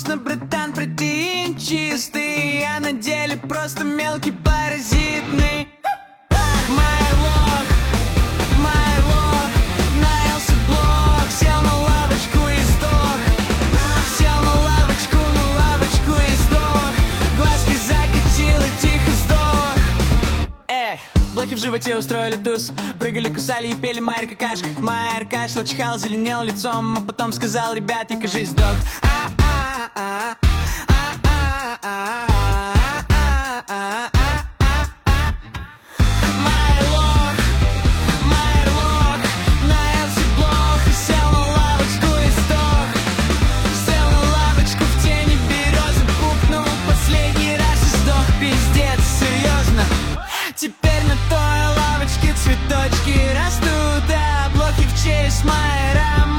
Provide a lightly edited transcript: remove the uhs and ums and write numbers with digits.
конечно, братан, протеин чистый, а на деле просто мелкий паразитный. Майлок, наелся блок, сел на лавочку и сдох. Сел на лавочку и сдох. Глазки закатил и тихо сдох. Блоки в животе устроили туз. Прыгали, кусали и пели Майер какашка. Майер кашлял, чихал, зеленел лицом, а потом сказал: ребят, я, кажись, сдох. Теперь на той лавочке цветочки растут, а блоки в честь Майера